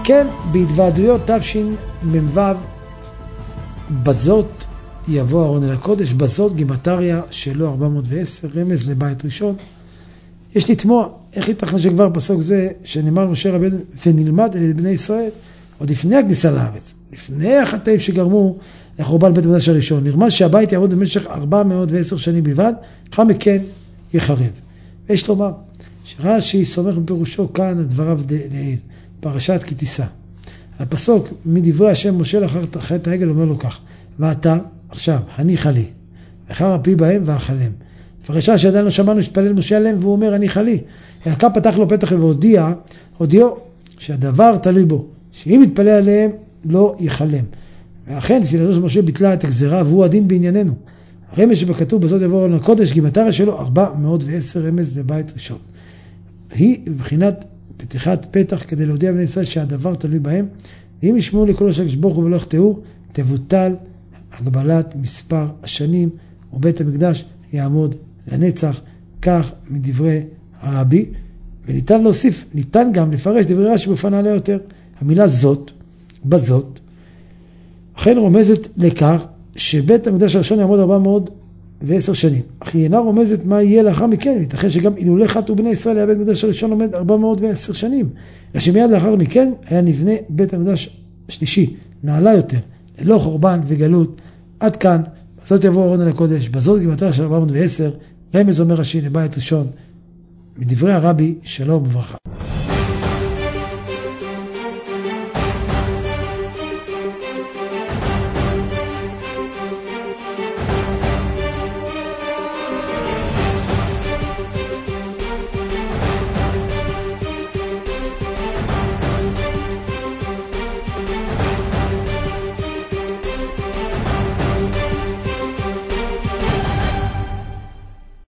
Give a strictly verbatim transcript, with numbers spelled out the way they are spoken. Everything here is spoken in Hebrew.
כן, בהתוועדויות תשמ"ו, בזאת יבוא ארון אל הקודש, בזאת גימטריה שלו ארבע מאות ועשר, רמז לבית ראשון. יש לתמוע, איך ייתכן שכבר פסוק זה, שנאמר משה רבנו, ונלמד על ידי בני ישראל, עוד לפני הכניסה לארץ, לפני החטאים שגרמו לחורבן בית המקדש הראשון, נרמז שהבית יעמוד במשך ארבע מאות ועשר שנים בלבד, אחר מכן יחרב. ויש לומר, שרש"י סומך בפירושו כאן על דבריו לעיל, פרשת כי תישא. הפסוק מדברי השם משה לאחר חטא העגל אומר לו כך, ואתה עכשיו הניחה לי, ואחר אפי בהם ואכלם. פרשה שעדיין לא שמענו שתפלל משה עליהם, והוא אומר הניחה לי. אלוקם פתח לו פתח והודיע, הודיעו שהדבר תלוי בו, שאם יתפלל עליהם לא יחלם. ואכן תפילתו של משה ביטלה את הגזרה, והוא הדין בענייננו. הרמז שבכתוב בזאת יבוא ארון הקודש, גימטריה שלו ארבע מאות ועשר, רמז לבית ראשון. היא בבחינת פתיחת פתח כדי להודיע בני ישראל שהדבר תלוי בהם, ואם ישמעו לקולו של הקדוש ברוך הוא ולא יחטאו, תבוטל הגבלת מספר השנים, ובית המקדש יעמוד לנצח, כך מדברי הרבי. וניתן להוסיף, ניתן גם לפרש דברי רש"י באופן נעלה יותר. המילה זאת, בזאת, אכן רומזת לכך שבית המקדש הראשון יעמוד ארבע מאות ועשר שנים. אך היא אינה רומזת מה יהיה לאחר מכן, ייתכן שגם אילולא חטאו בני ישראל היה בית המקדש הראשון עומד ארבע מאות ועשר שנים. אלא שמיד לאחר מכן היה נבנה בית המקדש השלישי, נעלה יותר, ללא חורבן וגלות. עד כאן, בזאת יבוא ארון אל הקודש, בזאת גימטריה של ארבע מאות ועשר, רמז אומר רש"י לבית ראשון, מדברי הרבי, שלום וברכה.